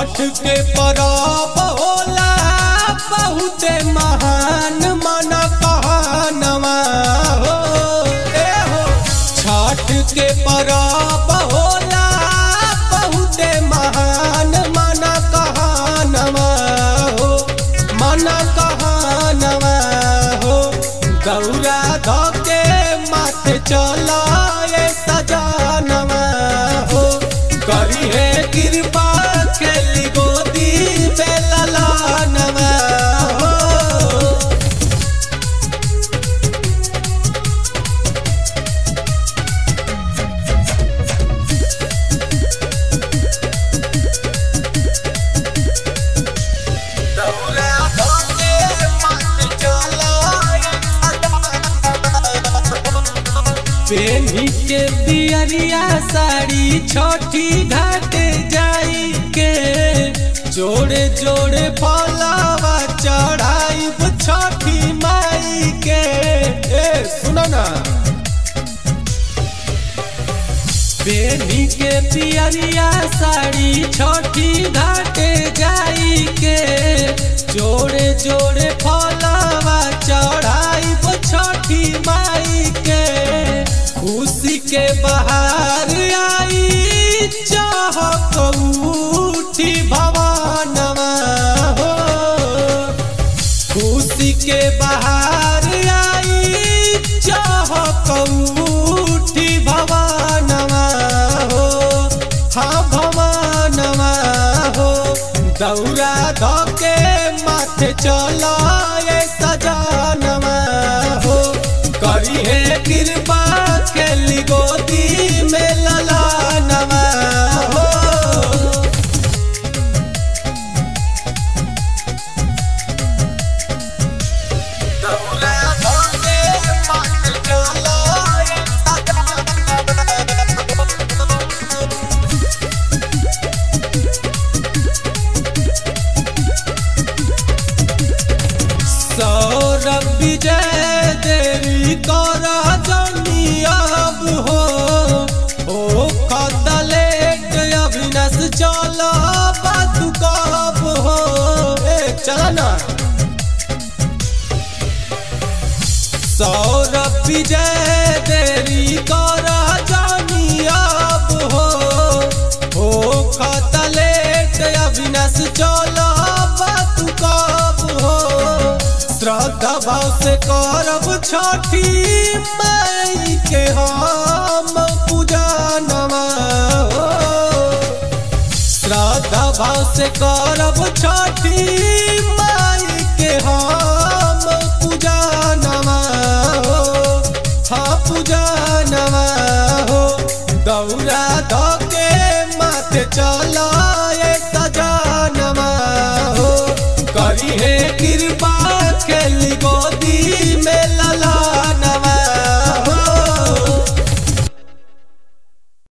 छठ के परब होला बहुते महान मन कहनवा हो छठ के परब होला बहुते महान मन कहनवा हो मन कहनवा हो गौरा धके माथे चलाए सजनवा हो करी है कृपा खेली गोदी बेललानवा हो पेनी के बियरिया साड़ी छठी घाटे जाई के जोड़े जोड़े फलावा चढ़ाई छठी माई के सुना ना पेनी के बियरिया साड़ी छठी घाटे जाई के जोड़े जोड़े फलावा चढ़ाई छठी माई के खुशी के बहार आई चाहत उठी भवानवा हो खुशी के बहार आई चाहत उठी भवानवा हो हाँ भवानवा हो दौरा धके माथे चलाए सजनवा हो करी है कृपा खेली गोदी में ललानवा हो सौरभ विजय देवी कर अब हो ओ खतलेट अविनाश चल बातू कब हो चला ना सौरभ विजय देवी कर अब हो ओ खतलेट अविनाश चल बातू कब हो श्रद्धा भाव से करब छठी माई के हम पूजनवा हो श्रद्धा भाव से करब छठी माई के हम पूजनवा हो हाँ पूजनवा हो दौरा धके माथे चला